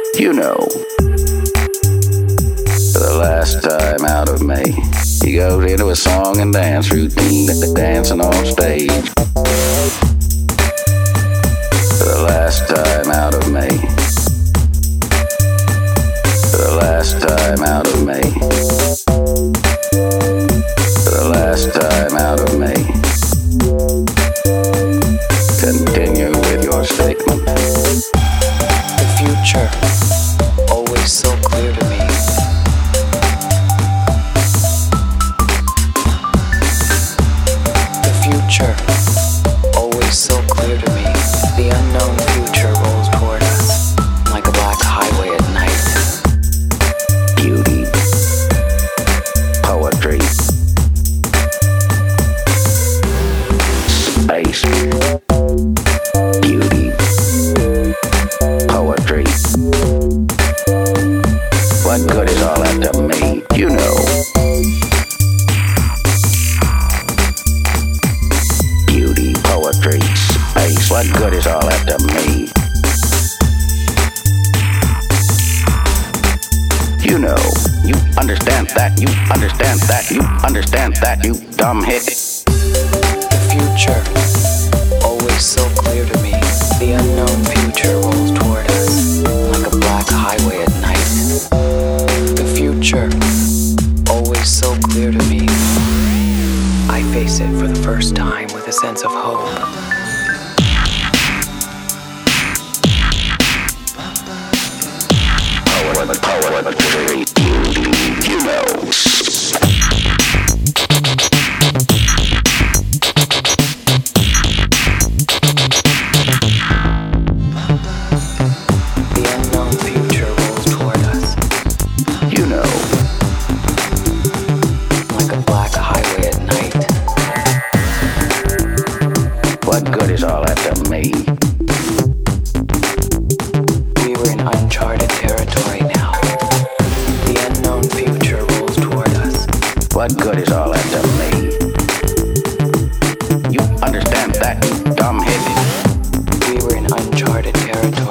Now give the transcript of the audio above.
You know, for the last time out of May, he goes into a song and dance routine, dancing on stage. For the last time out of May, for the last time out of May, for the last time out of May. Continue with your statement. The future, always so clear to me. The future, always so clear to me. The unknown future rolls toward us like a black highway at night. Beauty, poetry, space, beauty, poetry. What good is all that to me? You know. Beauty, poetry, space. What good is all that to me? You know. You understand that. You understand that. You understand that. You dumb hick. The future, always so clear to me. The unknown future rolls toward us like a black highway at night. The future, always so clear to me. I face it for the first time with a sense of hope. Poetry, beauty, you know. The unknown future rolls toward us. You know. Like a black highway at night. What good is all that to me? We were in uncharted territory now. The unknown future rolls toward us. What good is all that to me? You understand that, you dumb hick? We were in uncharted territory.